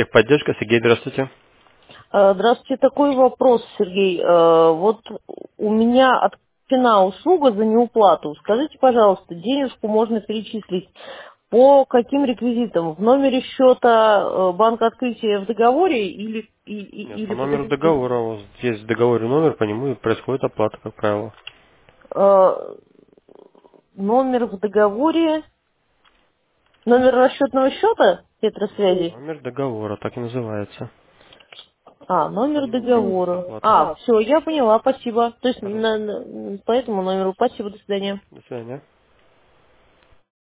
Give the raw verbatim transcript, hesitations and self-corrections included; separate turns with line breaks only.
Техподдержка, Сергей, здравствуйте.
Э, Здравствуйте, такой вопрос, Сергей. Э, Вот у меня отключена услуга за неуплату. Скажите, пожалуйста, денежку можно перечислить по каким реквизитам? В номере счета э, банка открытия в договоре или, и- и-
Нет, по
или по
номеру
каким реквизитам?
договора, у вас есть в договоре номер, по нему и происходит оплата, как правило.
Э, Номер в договоре, номер расчетного счета Петросвязи?
Номер договора, так и называется.
А,
По
номер
нему происходит
договора.
оплата.
А, все, я поняла, спасибо. То есть
Пожалуйста.
на- на- по этому номеру. Спасибо, до свидания.
До свидания.